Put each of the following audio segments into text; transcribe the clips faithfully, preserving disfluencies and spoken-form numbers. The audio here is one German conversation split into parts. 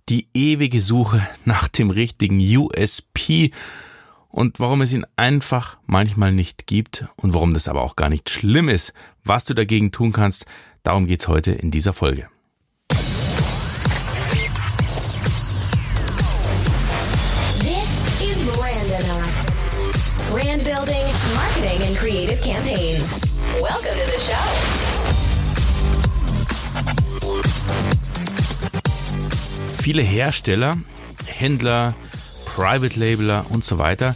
die ewige Suche nach dem richtigen U S P und warum es ihn einfach manchmal nicht gibt und warum das aber auch gar nicht schlimm ist, was du dagegen tun kannst, darum geht's heute in dieser Folge. This is Brandonaught. Brand building, marketing and creative campaigns. Welcome to the show. Viele Hersteller, Händler, Private Labeler und so weiter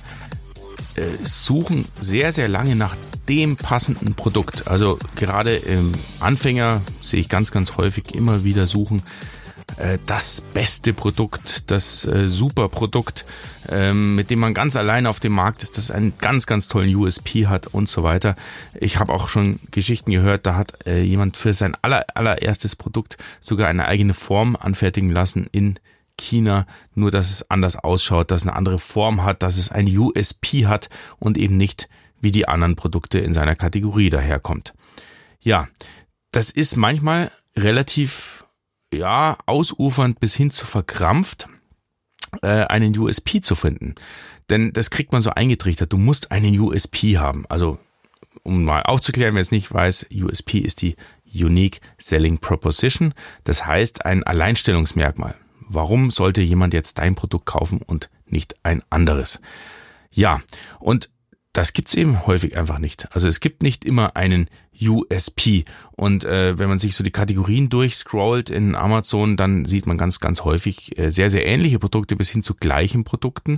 äh, suchen sehr, sehr lange nach dem passenden Produkt. Also gerade im Anfänger sehe ich ganz, ganz häufig immer wieder suchen äh, das beste Produkt, das äh, super Produkt, äh, mit dem man ganz allein auf dem Markt ist, das einen ganz, ganz tollen U S P hat und so weiter. Ich habe auch schon Geschichten gehört, da hat äh, jemand für sein aller, allererstes Produkt sogar eine eigene Form anfertigen lassen in China, nur dass es anders ausschaut, dass es eine andere Form hat, dass es ein U S P hat und eben nicht wie die anderen Produkte in seiner Kategorie daherkommt. Ja, das ist manchmal relativ ja ausufernd bis hin zu verkrampft, äh, einen U S P zu finden. Denn das kriegt man so eingetrichtert, du musst einen U S P haben. Also um mal aufzuklären, wer es nicht weiß, U S P ist die Unique Selling Proposition, das heißt ein Alleinstellungsmerkmal. Warum sollte jemand jetzt dein Produkt kaufen und nicht ein anderes? Ja, und das gibt's eben häufig einfach nicht. Also es gibt nicht immer einen U S P. Und äh, wenn man sich so die Kategorien durchscrollt in Amazon, dann sieht man ganz, ganz häufig äh, sehr, sehr ähnliche Produkte bis hin zu gleichen Produkten.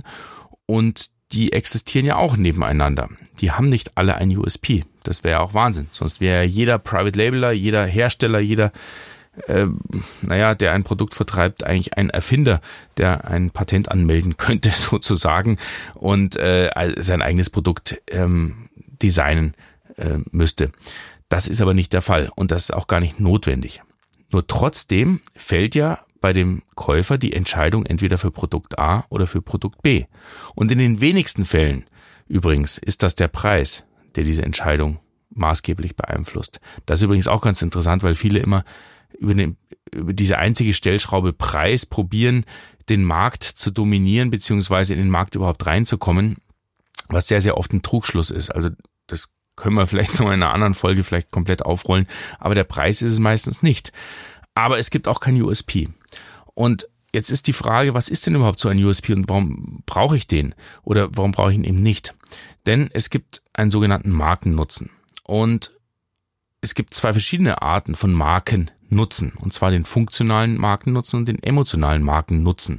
Und die existieren ja auch nebeneinander. Die haben nicht alle ein U S P. Das wäre ja auch Wahnsinn. Sonst wäre jeder Private Labeler, jeder Hersteller, jeder Äh, naja, der ein Produkt vertreibt, eigentlich ein Erfinder, der ein Patent anmelden könnte sozusagen und äh, sein eigenes Produkt ähm, designen äh, müsste. Das ist aber nicht der Fall und das ist auch gar nicht notwendig. Nur trotzdem fällt ja bei dem Käufer die Entscheidung entweder für Produkt A oder für Produkt B. Und in den wenigsten Fällen übrigens ist das der Preis, der diese Entscheidung maßgeblich beeinflusst. Das ist übrigens auch ganz interessant, weil viele immer über, den, über diese einzige Stellschraube Preis probieren, den Markt zu dominieren beziehungsweise in den Markt überhaupt reinzukommen, was sehr, sehr oft ein Trugschluss ist. Also das können wir vielleicht noch in einer anderen Folge vielleicht komplett aufrollen, aber der Preis ist es meistens nicht. Aber es gibt auch kein U S P. Und jetzt ist die Frage, was ist denn überhaupt so ein U S P und warum brauche ich den oder warum brauche ich ihn eben nicht? Denn es gibt einen sogenannten Markennutzen und es gibt zwei verschiedene Arten von Markennutzen, und zwar den funktionalen Markennutzen und den emotionalen Markennutzen.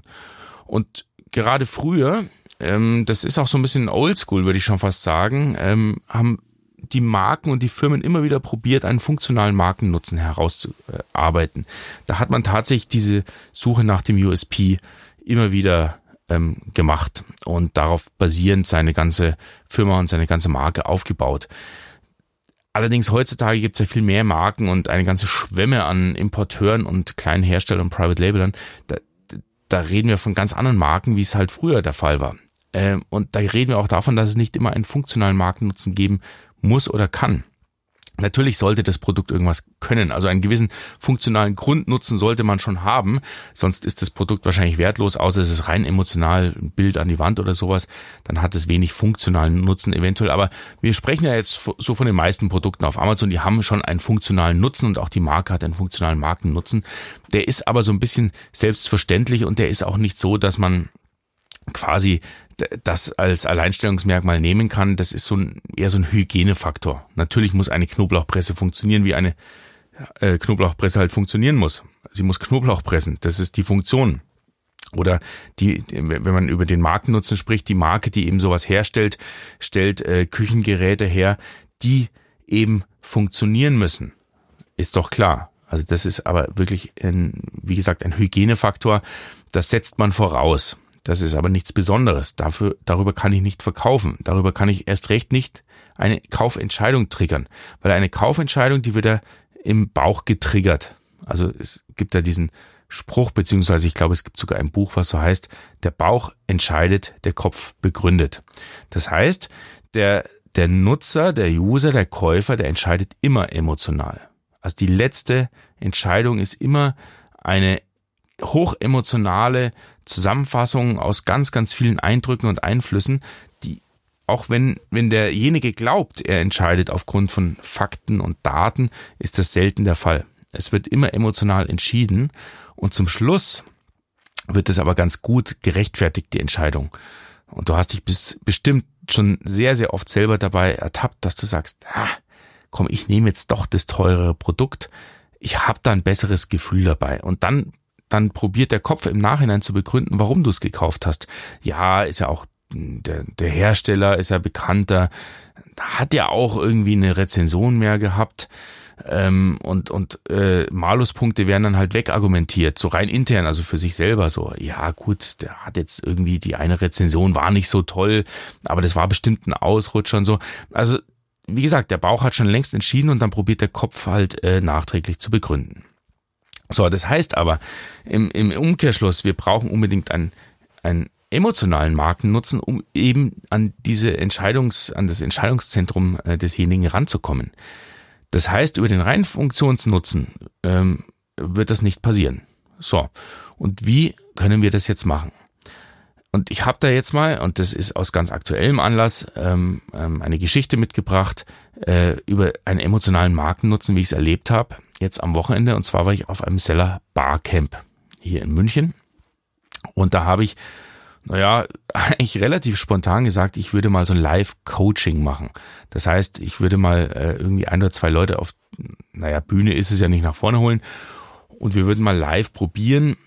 Und gerade früher, ähm, das ist auch so ein bisschen oldschool, würde ich schon fast sagen, ähm, haben die Marken und die Firmen immer wieder probiert, einen funktionalen Markennutzen herauszuarbeiten. Da hat man tatsächlich diese Suche nach dem U S P immer wieder ähm, gemacht und darauf basierend seine ganze Firma und seine ganze Marke aufgebaut. Allerdings heutzutage gibt es ja viel mehr Marken und eine ganze Schwemme an Importeuren und kleinen Herstellern und Private Labelern. Da, da reden wir von ganz anderen Marken, wie es halt früher der Fall war. Ähm, und da reden wir auch davon, dass es nicht immer einen funktionalen Markennutzen geben muss oder kann. Natürlich sollte das Produkt irgendwas können, also einen gewissen funktionalen Grundnutzen sollte man schon haben, sonst ist das Produkt wahrscheinlich wertlos, außer es ist rein emotional, ein Bild an die Wand oder sowas, dann hat es wenig funktionalen Nutzen eventuell, aber wir sprechen ja jetzt so von den meisten Produkten auf Amazon, die haben schon einen funktionalen Nutzen und auch die Marke hat einen funktionalen Markennutzen, der ist aber so ein bisschen selbstverständlich und der ist auch nicht so, dass man quasi das als Alleinstellungsmerkmal nehmen kann. Das ist so ein, eher so ein Hygienefaktor. Natürlich muss eine Knoblauchpresse funktionieren, wie eine äh, Knoblauchpresse halt funktionieren muss. Sie muss Knoblauch pressen. Das ist die Funktion. Oder die, wenn man über den Markennutzen spricht, die Marke, die eben sowas herstellt, stellt äh, Küchengeräte her, die eben funktionieren müssen. Ist doch klar. Also das ist aber wirklich, ein, wie gesagt, ein Hygienefaktor. Das setzt man voraus. Das ist aber nichts Besonderes. Dafür, darüber kann ich nicht verkaufen. Darüber kann ich erst recht nicht eine Kaufentscheidung triggern. Weil eine Kaufentscheidung, die wird ja im Bauch getriggert. Also es gibt ja diesen Spruch, beziehungsweise ich glaube, es gibt sogar ein Buch, was so heißt, der Bauch entscheidet, der Kopf begründet. Das heißt, der, der Nutzer, der User, der Käufer, der entscheidet immer emotional. Also die letzte Entscheidung ist immer eine hochemotionale Zusammenfassung aus ganz, ganz vielen Eindrücken und Einflüssen, die, auch wenn, wenn derjenige glaubt, er entscheidet aufgrund von Fakten und Daten, ist das selten der Fall. Es wird immer emotional entschieden und zum Schluss wird es aber ganz gut gerechtfertigt, die Entscheidung. Und du hast dich bis, bestimmt schon sehr, sehr oft selber dabei ertappt, dass du sagst, ah, komm, ich nehme jetzt doch das teurere Produkt, ich habe da ein besseres Gefühl dabei. Und dann, dann probiert der Kopf im Nachhinein zu begründen, warum du es gekauft hast. Ja, ist ja auch der, der Hersteller, ist ja bekannter, hat ja auch irgendwie eine Rezension mehr gehabt. Ähm, und und äh, Maluspunkte werden dann halt wegargumentiert, so rein intern, also für sich selber so, ja gut, der hat jetzt irgendwie, die eine Rezension war nicht so toll, aber das war bestimmt ein Ausrutscher und so. Also wie gesagt, der Bauch hat schon längst entschieden und dann probiert der Kopf halt äh, nachträglich zu begründen. So, das heißt aber, im, im Umkehrschluss, wir brauchen unbedingt einen, einen emotionalen Markennutzen, um eben an diese Entscheidungs, an das Entscheidungszentrum äh, desjenigen ranzukommen. Das heißt, über den reinen Funktionsnutzen ähm, wird das nicht passieren. So, und wie können wir das jetzt machen? Und ich habe da jetzt mal, und das ist aus ganz aktuellem Anlass, ähm, ähm, eine Geschichte mitgebracht äh, über einen emotionalen Markennutzen, wie ich es erlebt habe, jetzt am Wochenende. Und zwar war ich auf einem Seller Barcamp hier in München. Und da habe ich, naja, eigentlich relativ spontan gesagt, ich würde mal so ein Live-Coaching machen. Das heißt, ich würde mal äh, irgendwie ein oder zwei Leute auf, naja, Bühne ist es ja nicht, nach vorne holen. Und wir würden mal live probieren,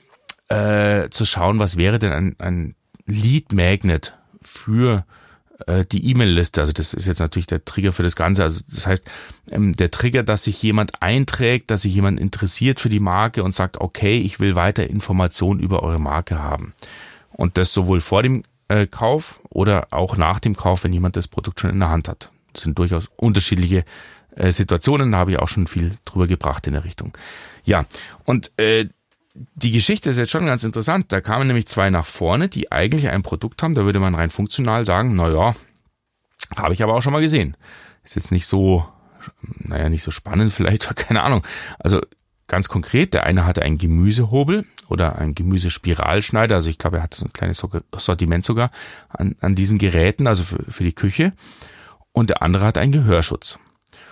äh, zu schauen, was wäre denn ein, ein Lead Magnet für äh, die E-Mail-Liste. Also das ist jetzt natürlich der Trigger für das Ganze. Also das heißt, ähm, der Trigger, dass sich jemand einträgt, dass sich jemand interessiert für die Marke und sagt, okay, ich will weiter Informationen über eure Marke haben. Und das sowohl vor dem äh, Kauf oder auch nach dem Kauf, wenn jemand das Produkt schon in der Hand hat. Das sind durchaus unterschiedliche äh, Situationen, da habe ich auch schon viel drüber gebracht in der Richtung. Ja, und äh, die Geschichte ist jetzt schon ganz interessant. Da kamen nämlich zwei nach vorne, die eigentlich ein Produkt haben, da würde man rein funktional sagen, naja, habe ich aber auch schon mal gesehen. Ist jetzt nicht so, naja, nicht so spannend vielleicht, keine Ahnung. Also ganz konkret, der eine hatte einen Gemüsehobel oder einen Gemüsespiralschneider, also ich glaube, er hatte so ein kleines Sortiment sogar an, an diesen Geräten, also für, für die Küche. Und der andere hat einen Gehörschutz.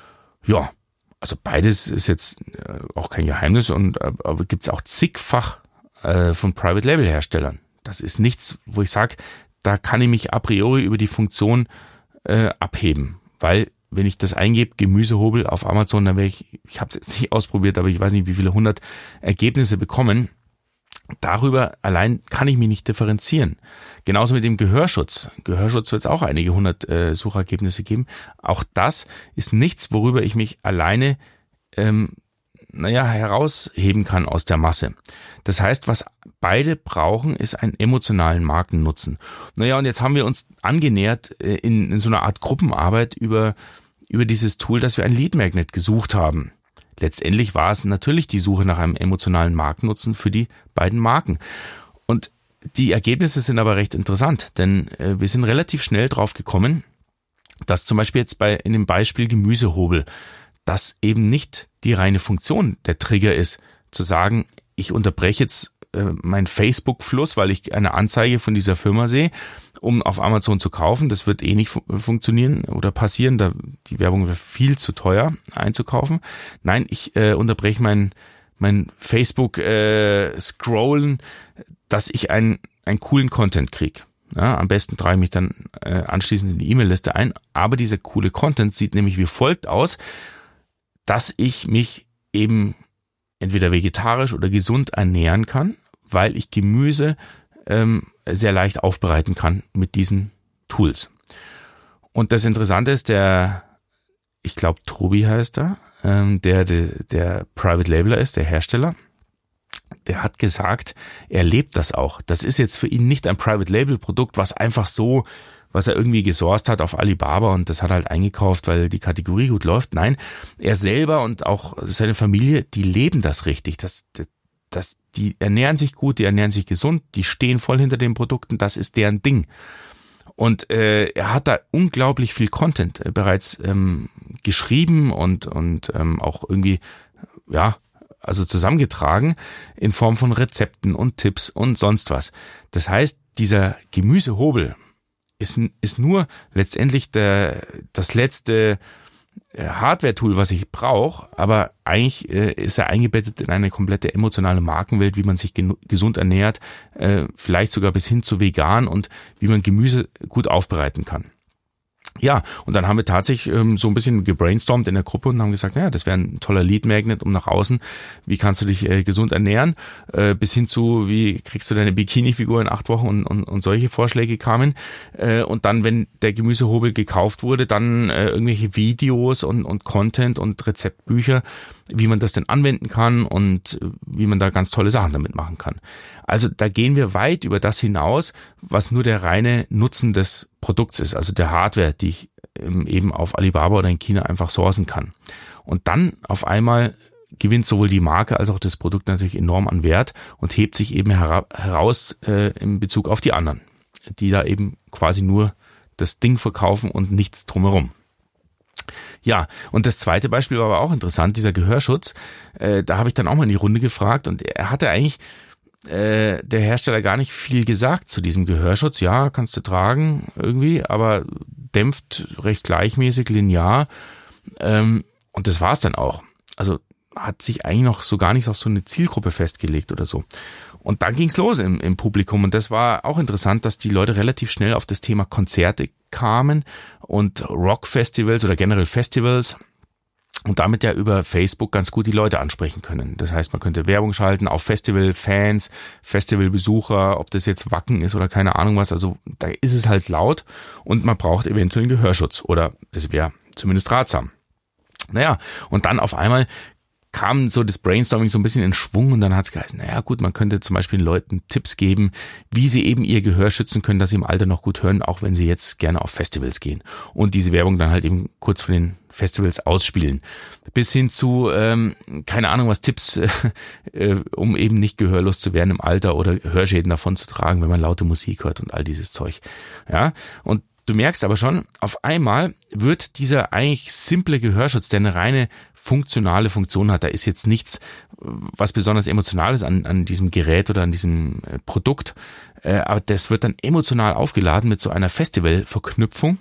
Ja, also beides ist jetzt auch kein Geheimnis und aber gibt es auch zigfach äh, von Private Label Herstellern. Das ist nichts, wo ich sage, da kann ich mich a priori über die Funktion äh, abheben, weil wenn ich das eingebe, Gemüsehobel auf Amazon, dann werde ich, ich habe es jetzt nicht ausprobiert, aber ich weiß nicht, wie viele hundert Ergebnisse bekommen. Darüber allein kann ich mich nicht differenzieren. Genauso mit dem Gehörschutz. Gehörschutz wird es auch einige hundert äh, Suchergebnisse geben. Auch das ist nichts, worüber ich mich alleine ähm, naja, herausheben kann aus der Masse. Das heißt, was beide brauchen, ist einen emotionalen Markennutzen. Naja, und jetzt haben wir uns angenähert äh, in, in so einer Art Gruppenarbeit über, über dieses Tool, dass wir ein Lead Magnet gesucht haben. Letztendlich war es natürlich die Suche nach einem emotionalen Markennutzen für die beiden Marken. Und die Ergebnisse sind aber recht interessant, denn äh, wir sind relativ schnell drauf gekommen, dass zum Beispiel jetzt bei in dem Beispiel Gemüsehobel, dass eben nicht die reine Funktion der Trigger ist, zu sagen, ich unterbreche jetzt äh, meinen Facebook-Fluss, weil ich eine Anzeige von dieser Firma sehe, um auf Amazon zu kaufen. Das wird eh nicht fu- funktionieren oder passieren. Da die Werbung wäre viel zu teuer einzukaufen. Nein, ich äh, unterbreche mein mein Facebook äh, Scrollen, dass ich einen einen coolen Content kriege. Ja, am besten trage ich mich dann äh, anschließend in die E-Mail-Liste ein. Aber dieser coole Content sieht nämlich wie folgt aus, dass ich mich eben entweder vegetarisch oder gesund ernähren kann, weil ich Gemüse ähm, sehr leicht aufbereiten kann mit diesen Tools. Und das Interessante ist, der, ich glaube Tobi heißt er, ähm, der, der der Private Labeler ist, der Hersteller, der hat gesagt, er lebt das auch. Das ist jetzt für ihn nicht ein Private Label Produkt, was einfach so, was er irgendwie gesourced hat auf Alibaba und das hat er halt eingekauft, weil die Kategorie gut läuft. Nein, er selber und auch seine Familie, die leben das richtig. Das, das, das, die ernähren sich gut, die ernähren sich gesund, die stehen voll hinter den Produkten, das ist deren Ding. Und äh, er hat da unglaublich viel Content äh, bereits ähm, geschrieben und und ähm, auch irgendwie ja also zusammengetragen in Form von Rezepten und Tipps und sonst was. Das heißt, dieser Gemüsehobel ist, ist nur letztendlich der, das letzte Hardware-Tool, was ich brauche, aber eigentlich äh, ist er eingebettet in eine komplette emotionale Markenwelt, wie man sich gen- gesund ernährt, äh, vielleicht sogar bis hin zu vegan und wie man Gemüse gut aufbereiten kann. Ja, und dann haben wir tatsächlich ähm, so ein bisschen gebrainstormt in der Gruppe und haben gesagt, naja, das wäre ein toller Lead-Magnet, um nach außen, wie kannst du dich äh, gesund ernähren, äh, bis hin zu, wie kriegst du deine Bikini-Figur in acht Wochen und, und, und solche Vorschläge kamen. Äh, und dann, wenn der Gemüsehobel gekauft wurde, dann äh, irgendwelche Videos und, und Content und Rezeptbücher, wie man das denn anwenden kann und wie man da ganz tolle Sachen damit machen kann. Also da gehen wir weit über das hinaus, was nur der reine Nutzen des Produkts ist, also der Hardware, die ich eben auf Alibaba oder in China einfach sourcen kann. Und dann auf einmal gewinnt sowohl die Marke als auch das Produkt natürlich enorm an Wert und hebt sich eben hera- heraus äh, in Bezug auf die anderen, die da eben quasi nur das Ding verkaufen und nichts drumherum. Ja, und das zweite Beispiel war aber auch interessant, dieser Gehörschutz. Äh, da habe ich dann auch mal in die Runde gefragt und er hatte eigentlich äh, der Hersteller gar nicht viel gesagt zu diesem Gehörschutz. Ja, kannst du tragen irgendwie, aber dämpft recht gleichmäßig, linear. Ähm, und das war's dann auch. Also hat sich eigentlich noch so gar nicht auf so eine Zielgruppe festgelegt oder so. Und dann ging's los im, im Publikum und das war auch interessant, dass die Leute relativ schnell auf das Thema Konzerte kamen und Rockfestivals oder generell Festivals und damit ja über Facebook ganz gut die Leute ansprechen können. Das heißt, man könnte Werbung schalten auf Festivalfans, Festivalbesucher, ob das jetzt Wacken ist oder keine Ahnung was. Also da ist es halt laut und man braucht eventuell einen Gehörschutz oder es wäre zumindest ratsam. Naja, und dann auf einmal kam so das Brainstorming so ein bisschen in Schwung und dann hat es geheißen, naja gut, man könnte zum Beispiel den Leuten Tipps geben, wie sie eben ihr Gehör schützen können, dass sie im Alter noch gut hören, auch wenn sie jetzt gerne auf Festivals gehen und diese Werbung dann halt eben kurz von den Festivals ausspielen. Bis hin zu, ähm, keine Ahnung was, Tipps, äh, um eben nicht gehörlos zu werden im Alter oder Hörschäden davon zu tragen, wenn man laute Musik hört und all dieses Zeug. Ja, und du merkst aber schon, auf einmal wird dieser eigentlich simple Gehörschutz, der eine reine funktionale Funktion hat, da ist jetzt nichts, was besonders Emotionales an, an diesem Gerät oder an diesem Produkt, äh, aber das wird dann emotional aufgeladen mit so einer Festivalverknüpfung.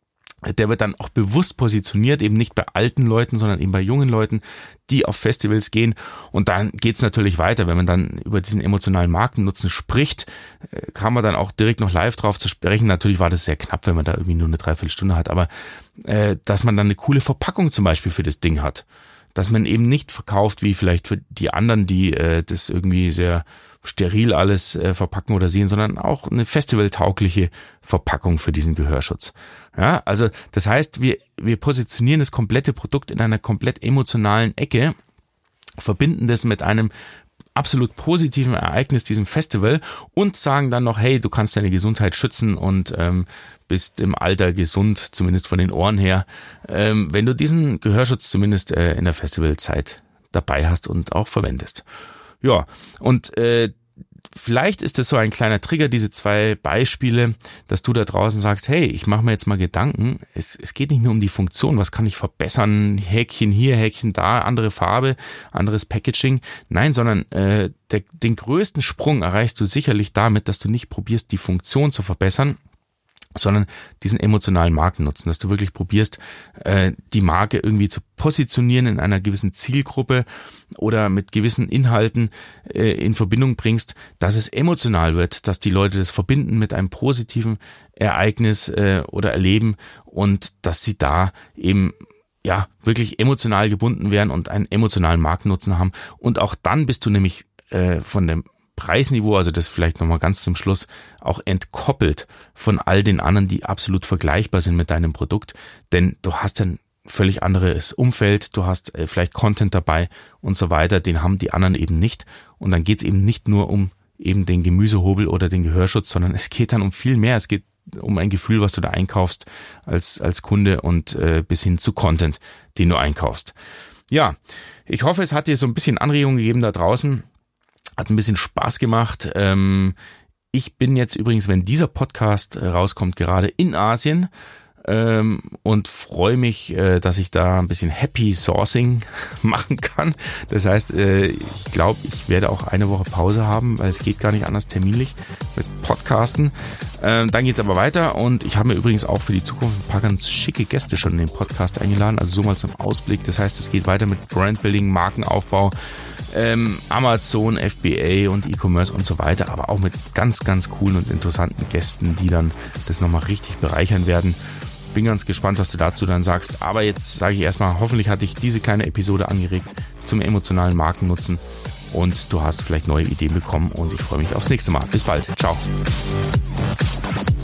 Der wird dann auch bewusst positioniert, eben nicht bei alten Leuten, sondern eben bei jungen Leuten, die auf Festivals gehen. Und dann geht's natürlich weiter. Wenn man dann über diesen emotionalen Markennutzen spricht, kam man dann auch direkt noch live drauf zu sprechen. Natürlich war das sehr knapp, wenn man da irgendwie nur eine Dreiviertelstunde hat. Aber äh, dass man dann eine coole Verpackung zum Beispiel für das Ding hat. Dass man eben nicht verkauft wie vielleicht für die anderen, die äh, das irgendwie sehr steril alles äh, verpacken oder sehen, sondern auch eine festivaltaugliche Verpackung für diesen Gehörschutz. Ja, also das heißt, wir wir positionieren das komplette Produkt in einer komplett emotionalen Ecke, verbinden das mit einem absolut positiven Ereignis, diesem Festival, und sagen dann noch, hey, du kannst deine Gesundheit schützen und ähm, bist im Alter gesund, zumindest von den Ohren her, ähm, wenn du diesen Gehörschutz zumindest äh, in der Festivalzeit dabei hast und auch verwendest. Ja, und äh, vielleicht ist das so ein kleiner Trigger, diese zwei Beispiele, dass du da draußen sagst, hey, ich mache mir jetzt mal Gedanken, es, es geht nicht nur um die Funktion, was kann ich verbessern, Häkchen hier, Häkchen da, andere Farbe, anderes Packaging, nein, sondern äh, der, den größten Sprung erreichst du sicherlich damit, dass du nicht probierst, die Funktion zu verbessern, sondern diesen emotionalen Markennutzen, dass du wirklich probierst, äh, die Marke irgendwie zu positionieren in einer gewissen Zielgruppe oder mit gewissen Inhalten äh, in Verbindung bringst, dass es emotional wird, dass die Leute das verbinden mit einem positiven Ereignis äh, oder Erleben und dass sie da eben ja wirklich emotional gebunden werden und einen emotionalen Markennutzen haben. Und auch dann bist du nämlich äh, von dem Preisniveau, also das vielleicht nochmal ganz zum Schluss, auch entkoppelt von all den anderen, die absolut vergleichbar sind mit deinem Produkt, denn du hast ein völlig anderes Umfeld, du hast äh, vielleicht Content dabei und so weiter, den haben die anderen eben nicht und dann geht's eben nicht nur um eben den Gemüsehobel oder den Gehörschutz, sondern es geht dann um viel mehr, es geht um ein Gefühl, was du da einkaufst als als Kunde und äh, bis hin zu Content, den du einkaufst. Ja, ich hoffe, es hat dir so ein bisschen Anregung gegeben da draußen. Hat ein bisschen Spaß gemacht. Ich bin jetzt übrigens, wenn dieser Podcast rauskommt, gerade in Asien ähm, und freue mich, äh, dass ich da ein bisschen Happy Sourcing machen kann. Das heißt, äh, ich glaube, ich werde auch eine Woche Pause haben, weil es geht gar nicht anders terminlich mit Podcasten. Ähm, dann geht's aber weiter und ich habe mir übrigens auch für die Zukunft ein paar ganz schicke Gäste schon in den Podcast eingeladen, also so mal zum Ausblick. Das heißt, es geht weiter mit Brandbuilding, Markenaufbau, ähm, Amazon, F B A und E-Commerce und so weiter, aber auch mit ganz, ganz coolen und interessanten Gästen, die dann das nochmal richtig bereichern werden. Bin ganz gespannt, was du dazu dann sagst. Aber jetzt sage ich erstmal, hoffentlich hat dich diese kleine Episode angeregt zum emotionalen Markennutzen und du hast vielleicht neue Ideen bekommen und ich freue mich aufs nächste Mal. Bis bald. Ciao.